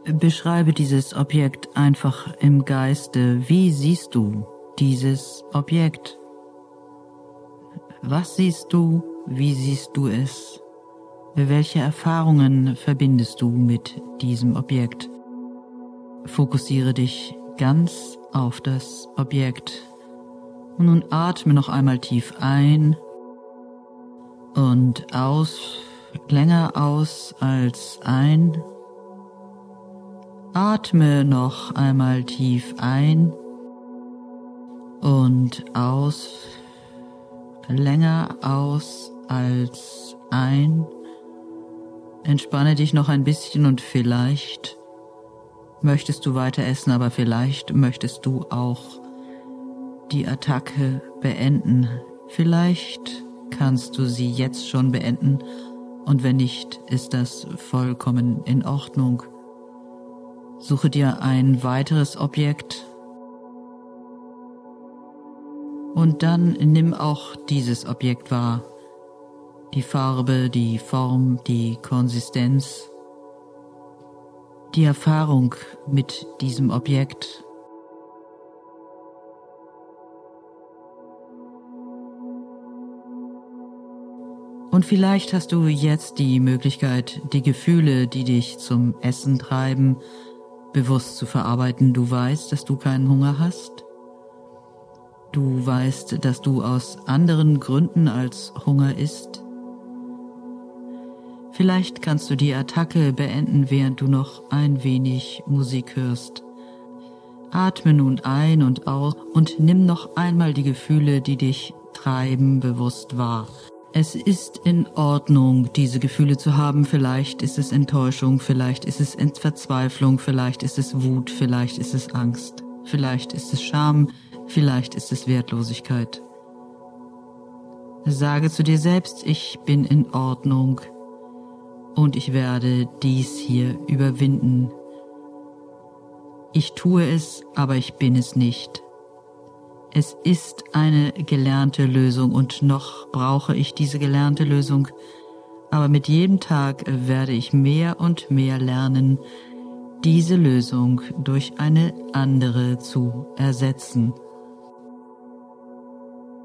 Beschreibe dieses Objekt einfach im Geiste. Wie siehst du dieses Objekt? Was siehst du? Wie siehst du es? Welche Erfahrungen verbindest du mit diesem Objekt? Fokussiere dich ganz auf das Objekt. Und nun atme noch einmal tief ein und aus, länger aus als ein. Atme noch einmal tief ein und aus, länger aus als ein. Entspanne dich noch ein bisschen und vielleicht möchtest du weiter essen, aber vielleicht möchtest du auch die Attacke beenden. Vielleicht kannst du sie jetzt schon beenden und wenn nicht, ist das vollkommen in Ordnung. Suche dir ein weiteres Objekt und dann nimm auch dieses Objekt wahr. Die Farbe, die Form, die Konsistenz, die Erfahrung mit diesem Objekt. Und vielleicht hast du jetzt die Möglichkeit, die Gefühle, die dich zum Essen treiben, bewusst zu verarbeiten. Du weißt, dass du keinen Hunger hast. Du weißt, dass du aus anderen Gründen als Hunger isst. Vielleicht kannst du die Attacke beenden, während du noch ein wenig Musik hörst. Atme nun ein und aus und nimm noch einmal die Gefühle, die dich treiben, bewusst wahr. Es ist in Ordnung, diese Gefühle zu haben. Vielleicht ist es Enttäuschung, vielleicht ist es Verzweiflung, vielleicht ist es Wut, vielleicht ist es Angst, vielleicht ist es Scham, vielleicht ist es Wertlosigkeit. Sage zu dir selbst, ich bin in Ordnung und ich werde dies hier überwinden. Ich tue es, aber ich bin es nicht. Es ist eine gelernte Lösung und noch brauche ich diese gelernte Lösung, aber mit jedem Tag werde ich mehr und mehr lernen, diese Lösung durch eine andere zu ersetzen.